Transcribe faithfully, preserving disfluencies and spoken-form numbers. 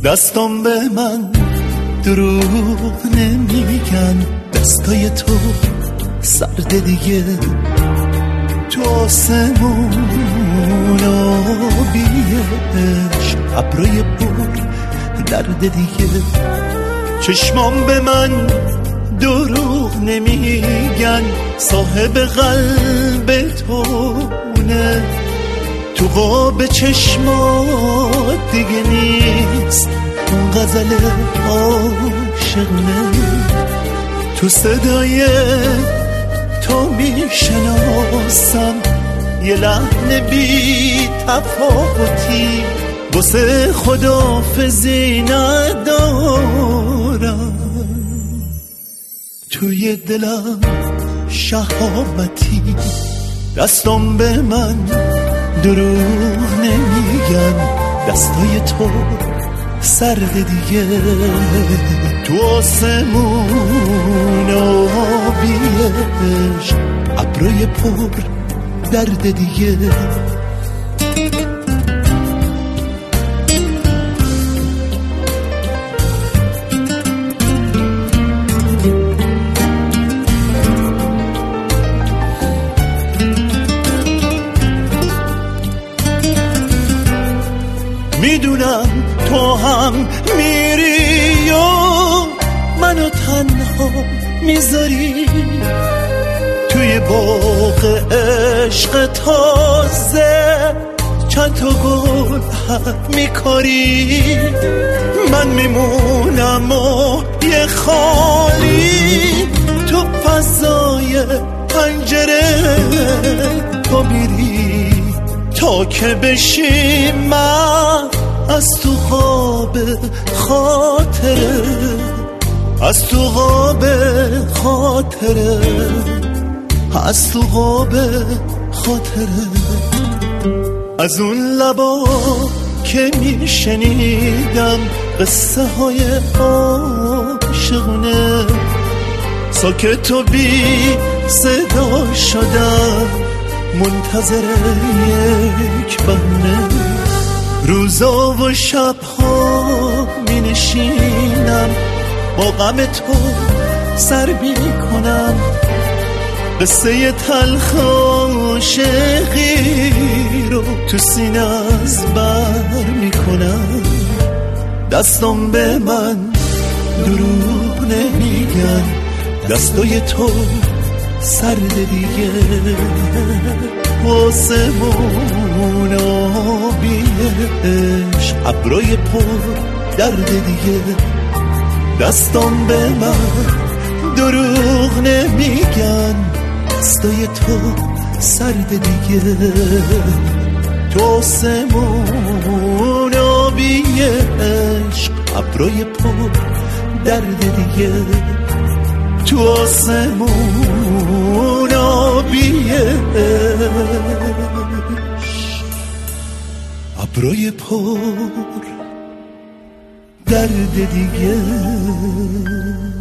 دستم به من دروغ نمیگن، دستای تو سرد دیگه، تو آسمون آبیش ابروی پر درد دیگه. چشمام به من دروغ نمیگن، صاحب قلب تونه، تو قاب چشمات دیگه نیست اون غزل عاشقونه. تو صدای تو میشناسم یه لحن بی تفاوتی، واسه خداحافظی ندارم، توی دلم شهامتی. دستم به من دروغ نمیگن، دستای تو سرد دیگه، تو آسمون آبیش ابروی پر درد دیگه. میدونم تو هم میری و منو تنها میذاری، توی باغ عشق تازه چند تا گل میکاری. من میمونم و یه خالی تو فضای پنجره، تو میری تا که بشی من از تو خواب خاطره، از تو خواب خاطره، از تو خواب خاطره. از اون لبا که میشنیدم قصه های عاشقونه، ساکت و بی صدا شدم منتظر یک بهونه. روزا و شبها می نشینم با غم تو سر بی کنم، قصه تلخ عاشقی رو تو سینه از بر می کنم. دستم به من دروغ نمیگن، دستای تو سرد دیگه، آسمون آبیش ابروی پر درد دیگه. دستم به من دروغ نمیگن، دستای تو سرد دیگه، تو آسمون آبیش ابروی پر درد دیگه، تو آسمون آبیش ابروی پر درد دیگه.